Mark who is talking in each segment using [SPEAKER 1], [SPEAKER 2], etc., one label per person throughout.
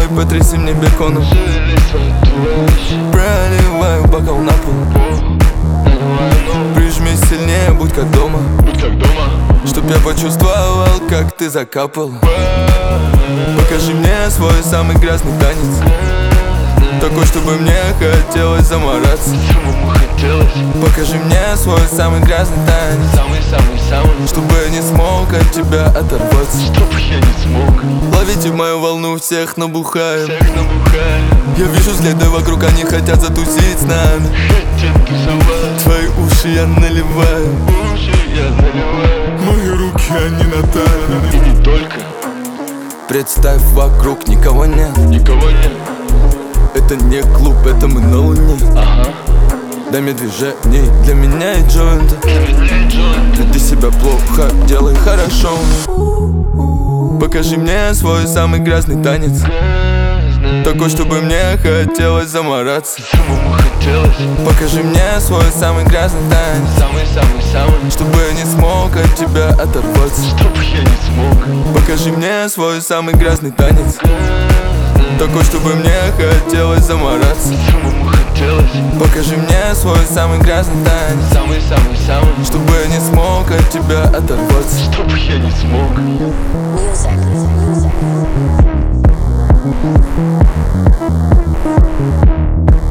[SPEAKER 1] потряси мне беконом. Проливаю бокал на пол. Прижми сильнее, будь как дома. Чтоб я почувствовал, как ты закапал. Покажи мне свой самый грязный танец, такой, чтобы мне хотелось замораться. Покажи мне свой самый грязный танец, чтобы я не смог от тебя оторваться. Ловите мою волну, всех набухаем. Я вижу взгляды вокруг, они хотят затусить с нами. Твои уши я наливаю.
[SPEAKER 2] Мои руки, они на талии.
[SPEAKER 3] И не только.
[SPEAKER 1] Представь, вокруг никого нет.
[SPEAKER 3] Никого нет.
[SPEAKER 1] Это не клуб, это мы на луне.
[SPEAKER 3] Ага.
[SPEAKER 1] Дай мне движений, для меня и джойнта. Веди себя плохо, делай хорошо. Покажи мне свой самый грязный танец, такой, чтобы мне хотелось замораться. Покажи мне свой самый грязный танец, чтобы я не смог от тебя оторваться. Покажи мне свой самый грязный танец, такой, чтобы мне хотелось замораться. Покажи мне свой самый грязный танец, чтобы я не смог от тебя оторваться.
[SPEAKER 3] Чтобы я не смог.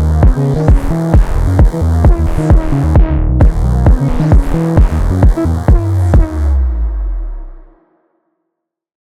[SPEAKER 4] Music.